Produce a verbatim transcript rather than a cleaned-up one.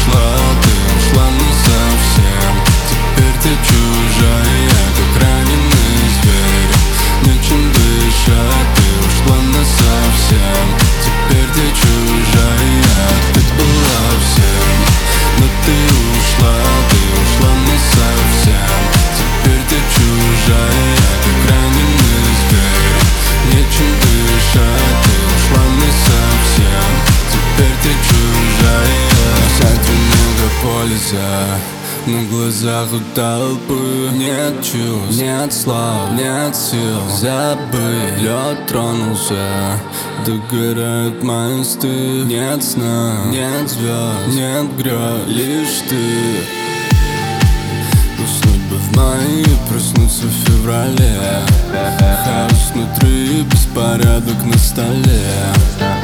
ушла, ты ушла насовсем. Теперь ты чужая, как раненый зверь. Нечем дышать, ты ушла насовсем. Теперь ты чужая, ты была всем, но ты ушла, ты ушла насовсем. Теперь ты чужая, как раненый зверь. Нечем дышать, ты ушла насовсем. Теперь ты чужая. Взять в мегаполисе, на глазах у толпы. Нет чувств, нет слов, нет сил забыть. Лед тронулся, догорают мосты. Нет сна, нет звезд, нет грез, лишь ты. Уснуть бы в мае, проснуться в феврале. Хаос внутри, беспорядок на столе.